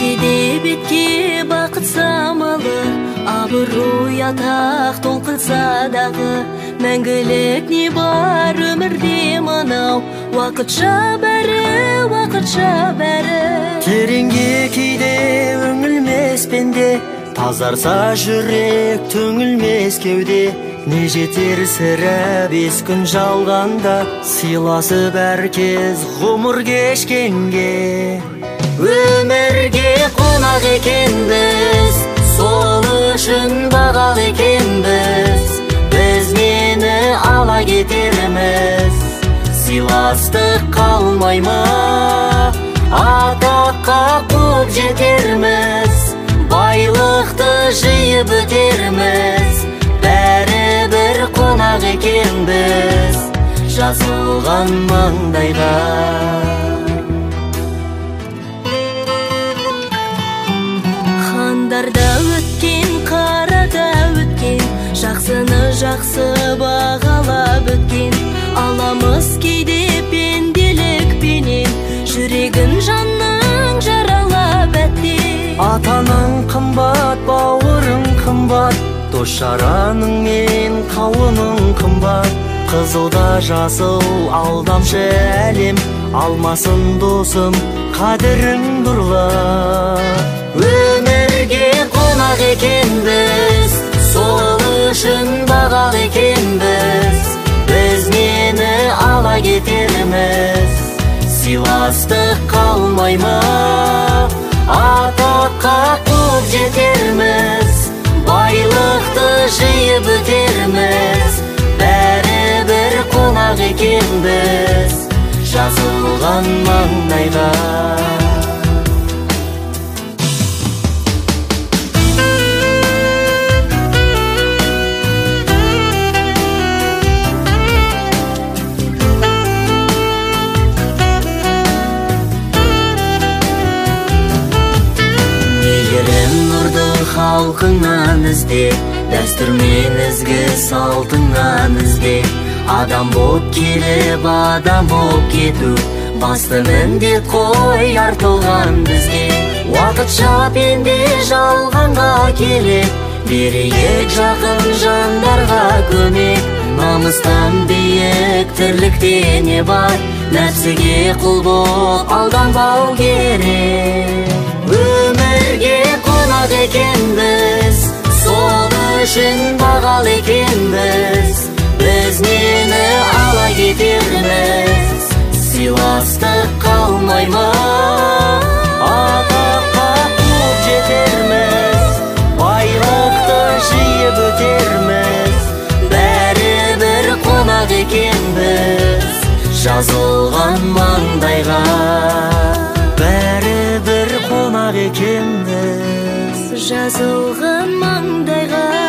Кетсе бетке бақыт самалы, абырой атақ тоңқылса дағы. Мәңгілік не бар өмірде мынау, уақытша бәрі. Тереңге кейде үңілмес пенде, тазарса жүрек түңілмес кеуде. Не жетер сірә 5 күн жалғанда, сыйласып әркез ғұмыр кешкенге. Өмірге қонақ екенбіз, сол үшін бағалы екенбіз. Біз нені ала кетерміз, сыйластық қалмай ма? Атаққа қуып жетерміз, байлықты жиып өтерміз. Бәрі бір қонақ екенбіз, жазылған маңдайға. Хандарда өткен, қарада өткен, жақсыны жақсы бағалап өткен. Аламыз кейде пенделікпенен, жүрегін жанның жаралап әттен. Атаның қымбат, бауырың қымбат, дос-жараның мен қауының қымбат. Қызылда жасыл алдамшы әлем, алмасын досым қадірін бұрлап. Өмірге қонақ екенбіз, сол үшін бағалы екенбіз. Біз нені ала кетерміз, сыйластық қалмай ма? Атаққа қуып жетерміз, байлықты жиып өтерміз. Бәрі бір қонақ екенбіз, жазылған маңдайға. Халқыңнан ізде, дәстүр мен ізгі салтыңнан ізде. Адам боп келіп, адам боп кету, басты міндет қой артылған бізге. Уақытша пенде жалғанға келіп, берейік жақын жандарға көмек. Намыстан биік тірлікте не бар, нәпсіге құл боп алданбау керек. Өмірге қонақ екенбіз, сол үшін бағалы екенбіз. Біз нені ала кетерміз, сыйластық қалмай ма? Атаққа қуып жетерміз, байлықты жиып өтерміз. Бәрі бір қонақ екенбіз, жазылған маңдайға. Бәрі бір қонақ екенбіз, жазылған маңдайға.